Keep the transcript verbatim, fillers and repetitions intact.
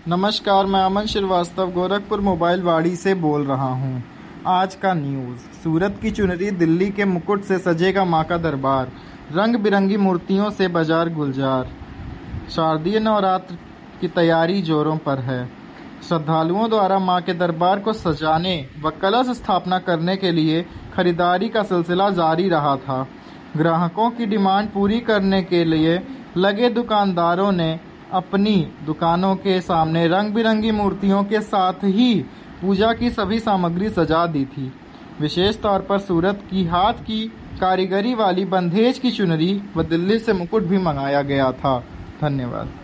नमस्कार, मैं अमन श्रीवास्तव गोरखपुर मोबाइल वाड़ी से बोल रहा हूँ। आज का न्यूज़। सूरत की चुनरी, दिल्ली के मुकुट से सजेगा माँ का दरबार। रंग बिरंगी मूर्तियों से बाजार गुलजार। शारदीय नवरात्र की तैयारी जोरों पर है। श्रद्धालुओं द्वारा माँ के दरबार को सजाने व कलश स्थापना करने के लिए खरीदारी का सिलसिला जारी रहा था। ग्राहकों की डिमांड पूरी करने के लिए लगे दुकानदारों ने अपनी दुकानों के सामने रंग बिरंगी मूर्तियों के साथ ही पूजा की सभी सामग्री सजा दी थी। विशेष तौर पर सूरत की हाथ की कारीगरी वाली बंधेज की चुनरी व दिल्ली से मुकुट भी मंगाया गया था। धन्यवाद।